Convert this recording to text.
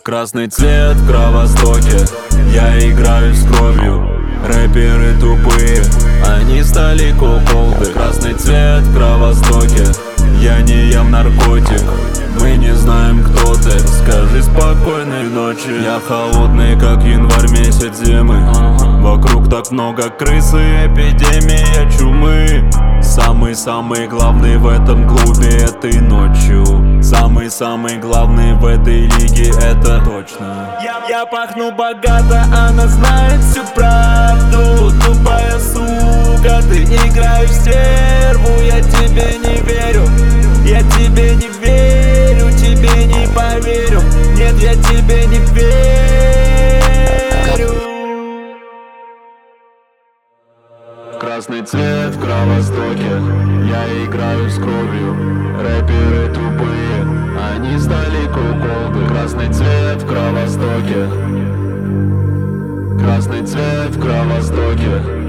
Красный цвет в Кровостоке, я играю с кровью. Рэперы тупые, они стали куколды. Красный цвет в Кровостоке, я не ем наркотик. Мы не знаем, кто ты, скажи спокойной ночи. Я холодный, как январь, месяц зимы. Вокруг так много крыс и эпидемия чумы. Самый-самый главный в этом клубе этой ночью. Самый-самый главный в этой лиге, это точно. Я пахну богато, она знает всю правду. Тупая сука, ты играешь в стерву. Я тебе не верю, я тебе не верю, тебе не поверю. Нет, я тебе не верю. Красный цвет в Кровостоке, я играю с кровью. Рэперы тупые, они стали куколды. Красный цвет в Кровостоке, красный цвет в Кровостоке.